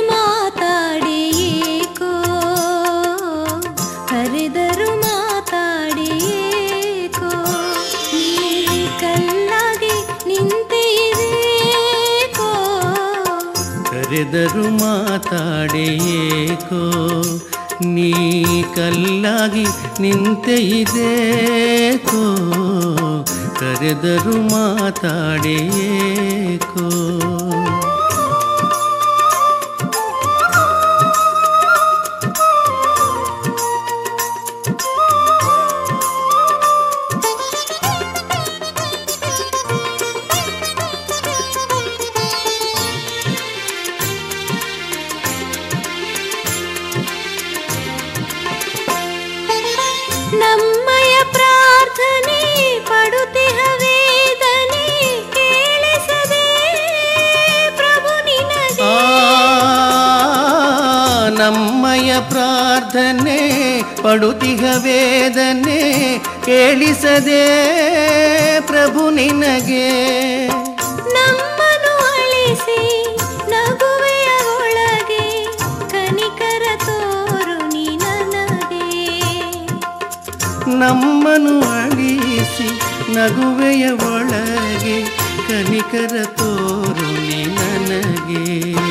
ಮಾತಾಡಿಯೇಕೋ ಕರೆದರು ಮಾತಾಡಿಯೇಕೋ ನೀ ಕಲ್ಲಾಗಿ ನಿಂತಿದೇಕೋ ಕರೆದರು ಮಾತಾಡಿಯೇಕೋ ನೀ ಕಲ್ಲಾಗಿ ನಿಂತಿದೇಕೋ ಕರೆದರು ಮಾತಾಡಿಯೇಕೋ ನಮ್ಮಯ ಪ್ರಾರ್ಥನೆ ಪಡುತ್ತಿಹ ವೇದನೆ ಕೇಳಿಸದೆ ಪ್ರಭು ನಿನಗೆ ನಮ್ಮಯ ಪ್ರಾರ್ಥನೆ ಪಡುತ್ತಿಹ ವೇದನೆ ಕೇಳಿಸದೆ ಪ್ರಭು ನಿನಗೆ ನಮ್ಮನು ಅಳಿಸಿ ನಗುವೆಯ ಒಳಗೆ ಕನಿಕರ ತೋರು ನೀ ನನಗೆ ನಮ್ಮನು ಅಳಿಸಿ ನಗುವೆಯ ಒಳಗೆ ಕನಿಕರ ತೋರು ನೀ ನನಗೆ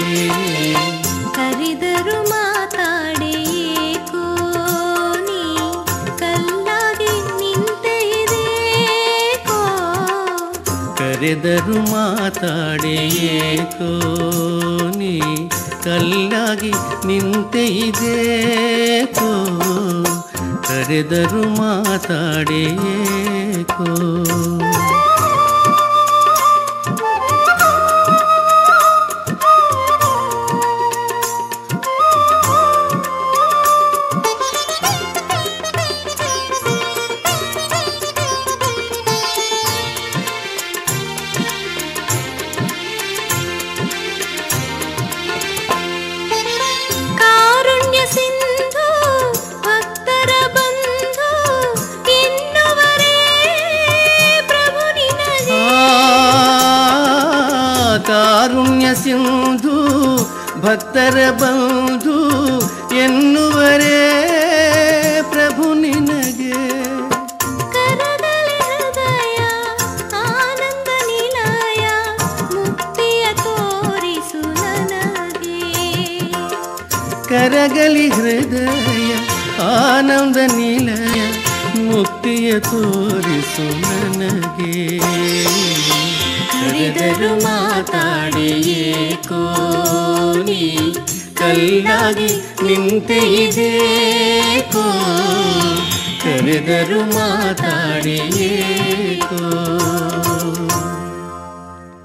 ಕರೆದರು ಮಾತಾಡಿಯೇಕೋ ನೀ ಕಲ್ಲಾಗಿ ನಿಂತಿದೇಕೋ ಕರೆದರು ಮಾತಾಡಿಯೇಕೋ ನೀ ಕಲ್ಲಾಗಿ ನಿಂತಿದೇಕೋ ಕರೆದರು ಮಾತಾಡಿಯೇಕೋ ಕಾರುಣ್ಯ ಸಿಂಧು ಭಕ್ತರ ಬಂಧು ಎನ್ನುವರೇ ಪ್ರಭು ನಿನಗೆ ಕಾರುಣ್ಯ ಸಿಂಧು ಭಕ್ತರ ಬಂಧು ಎನ್ನುವರೇ ಪ್ರಭು ನಿನಗೆ ಕರಗಲಿ ಹೃದಯ ಆನಂದ ನಿಲಯ ಮುಕ್ತಿಯ ತೋರಿಸು ನನಗೆ ಕರಗಲಿ ಹೃದಯ ಆನಂದ ನಿಲಯ ಮುಕ್ತಿಯ ತೋರಿಸು ನನಗೆ ಕರೆದರು ಮಾತಾಡಿಯೇಕೋ ನೀ ಕಲ್ಲಾಗಿ ನಿಂತಿದೇಕೋ ಕರೆದರು ಮಾತಾಡಿಯೇಕೋ